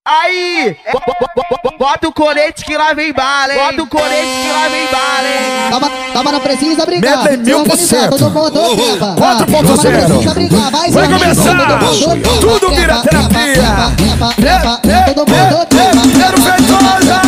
Aí, bota o colete que lá vem bala, hein? Bota o colete que lá vem bala, hein? Calma, não precisa brigar. Medley 1000%. 4.0. Vai começar. Tudo vira terapia. Quero feitosa.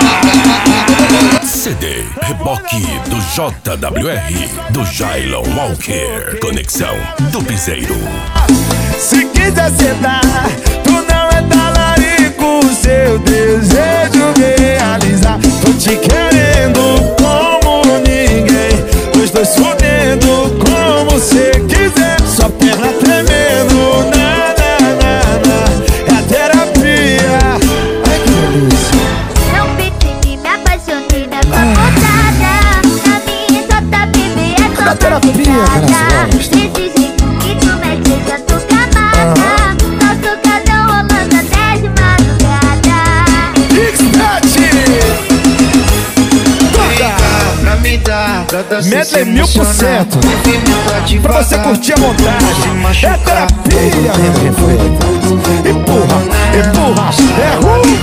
CD Reboque do JWR, do Jailon Walker. Conexão do Piseiro. Se quiser sentar, tu não é talarico. Seu desejo me realizar. Tô te querendo como ninguém. Os dois fudendo como cê quiser. Só perna tremendo, é a terapia. Ai que delícia. Não pedi, me apaixonei na tua portada. Na minha só tá bebê, é só Da terapia, cara, desse jeito que tu mete, já tô camada. Nosso casal rolando até de madrugada. Medley 1000%. Pra você curtir a montagem. É terapia, empurra, é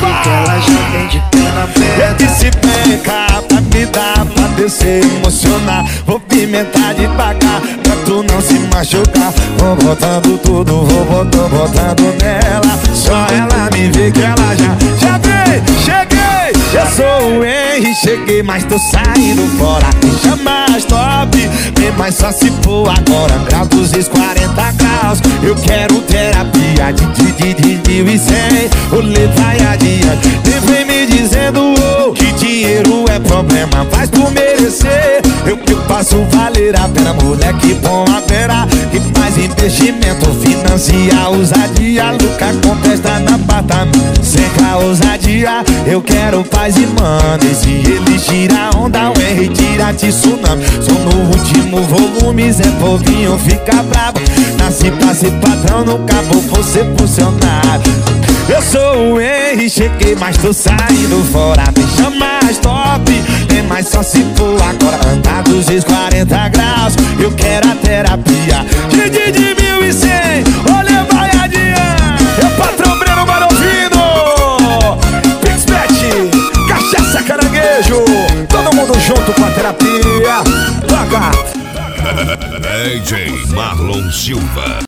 ele se peca pra me dar, pra descer, emocionar. Vou pimentar devagar, pra tu não se machucar. Vou botando tudo, vou botando nela. Só ela me vê que ela já veio, cheguei. Eu sou o Henry, cheguei, mas tô saindo fora. Deixa mais top, vem mais só se for agora. Grau 240 graus, eu quero terapia de 1100. O lê vai adiante, nem vem me dizendo que dinheiro é problema, faz por merecer. Eu que faço valer a pena, moleque bom a pena. Que faz investimento, financia ousadia. Nunca contesta na apartamento, seca ousadia. Eu quero paz e mano, e se ele tira onda, o Henry tira de tsunami. Sou no último volume, Zé Povinho fica bravo. Nasci pra ser patrão, nunca vou ser funcionário. Eu sou o Henry, cheguei, mas tô saindo fora. Deixa mais top, tem mais só se for agora. Andar 240 graus, eu quero a terapia de 1100, olha vai adiante. É patrão Breno Marovino, Pixbet, cachaça caranguejo. Todo mundo junto com a terapia. Toca. DJ Marlon Silva.